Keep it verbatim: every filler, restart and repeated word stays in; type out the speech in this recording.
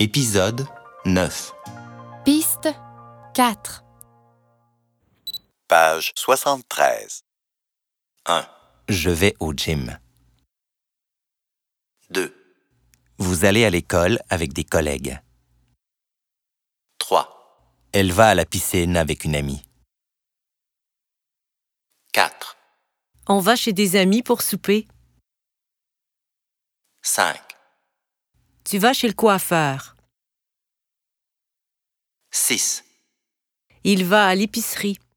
Épisode neuf. Piste quatre. Page soixante-treize. un. Je vais au gym. deux. Vous allez à l'école avec des collègues. trois. Elle va à la piscine avec une amie. quatre. On va chez des amis pour souper. cinq. Tu vas chez le coiffeur. six. Il va à l'épicerie.